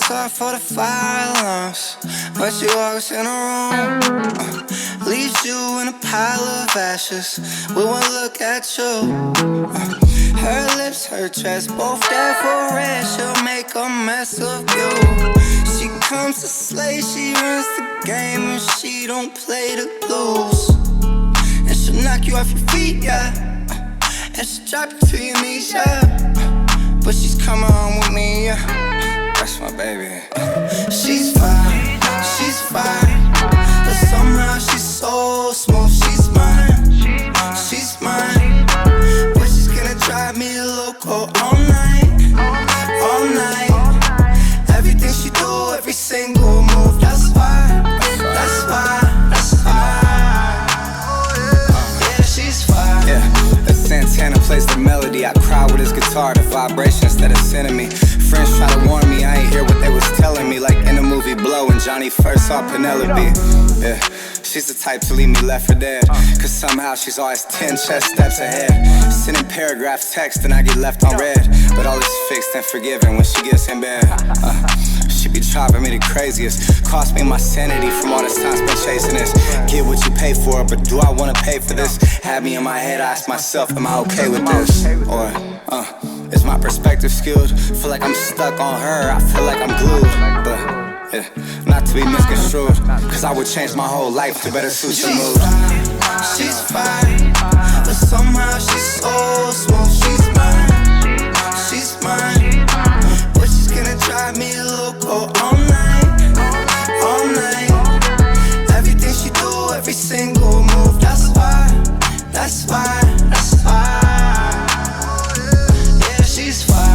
sorry for the violence, but she walks in a room, leaves you in a pile of ashes with one look at you. Her lips, her dress, both there for rest. She'll make a mess of you. She comes to slay, she runs the game, and she don't play the blues. And she'll knock you off your feet, yeah, and she'll drop you to your knees, yeah. But she's coming home with me, yeah. That's my baby. She's fine, she's fine, but somehow she's so smooth. She's mine, she's mine, but she's gonna drive me loco all night, all night. Everything she do, every single move, that's why, that's why, that's why. Yeah, she's fine. Yeah, as Santana plays the melody, I cry with his guitar, the vibration instead of sending me. Friends try to warn me, I ain't hear what they was telling me. Like in the movie Blow when Johnny first saw Penelope. Yeah, she's the type to leave me left for dead, cause somehow she's always 10 chess steps ahead. Sending paragraph text and I get left on red, but all is fixed and forgiven when she gets in bed. She be driving me the craziest, cost me my sanity from all this time spent chasing this. Get what you pay for, but do I wanna pay for this? Had me in my head, I ask myself, am I okay with this? Or, is my perspective skewed? Feel like I'm stuck on her, I feel like I'm glued. But, yeah, not to be misconstrued, cause I would change my whole life to better suit your mood. She's fine, but somehow she's so smooth. She's mine, she's mine, but she's gonna drive me loco all night, all night. Everything she do, every single move, that's why, that's why, that's why. Yeah, she's fine.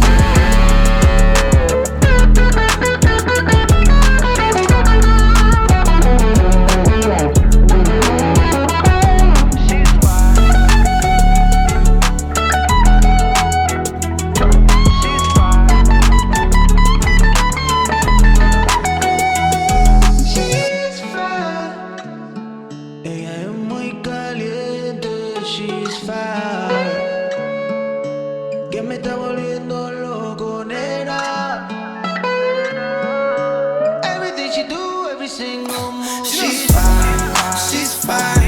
She's fire, que me está volviendo loco, nena. Everything she do, every single move. She's fine, she's fine.